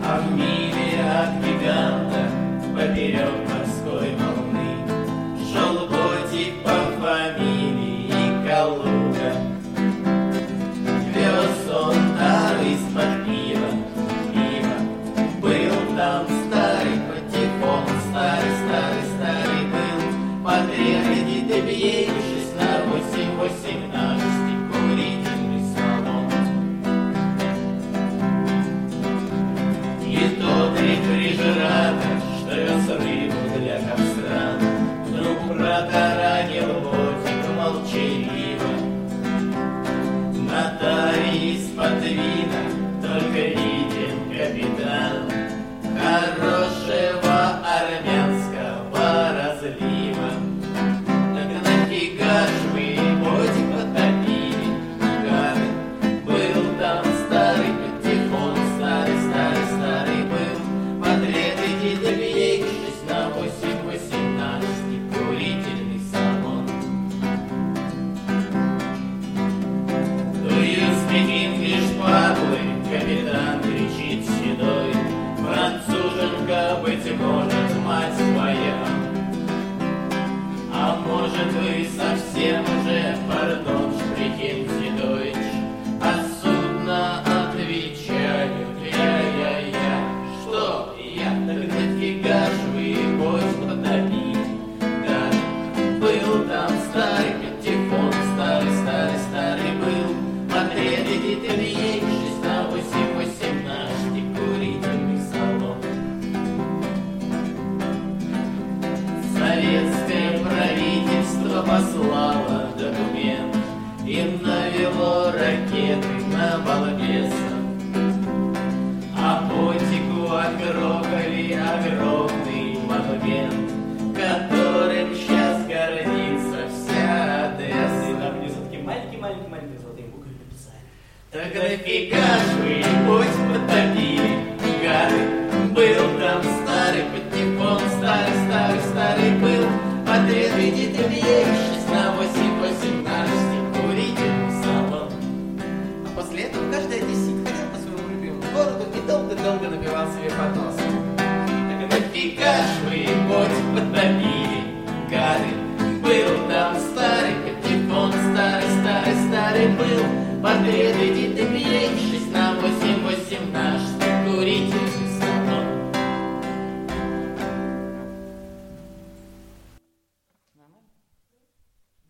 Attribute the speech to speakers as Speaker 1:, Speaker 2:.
Speaker 1: А в миле от гиганта поперек морской волны шел ботик по фамилии Калуга. Вез он тару из-под пива. Был там старый патефон, старый был. Подряди добьевшись на 8-18 курительный салон. И тот рефрижератор, что вез рыбу для костра, вдруг протаранил ботик молчаливо. На таре из-под вина только виден капитан хорошего армянского разлива. Так нафига ж вы ботик потопили, гады? Был там старый патефон, старый был. Подряди добьевшись на 8-18 курительный салон. Do you speak English, Павлы? Капитан кричит седой. Француженка, быть может, мать твоя. А может, вы совсем уже, пардон, шпрехенти дойч. А судно отвечают, я. Что я? Так нафига ж вы бось потопили? Да, был там старый патефон, старый был. Подряди добьевшись на 8-18 курительный салон. Советское правительство послало документ и навело ракеты на балбеса. А ботику отгрохали огромный монумент, которым сейчас гордится вся Одесса. И там внизу такие маленькие золотые буквы написали. Так нафига ж вы ботик потопили, гады? Был там старый патефон, старый был. Подряди добьевшись на 8-18 курительный салон. А после этого каждый одессит ходил по своему любимому городу и долго напивал себе под нос. Так нафига ж вы ботик потопили, гады? Был там старый патефон, старый был. Подряди добьевшись на 8-18 курительный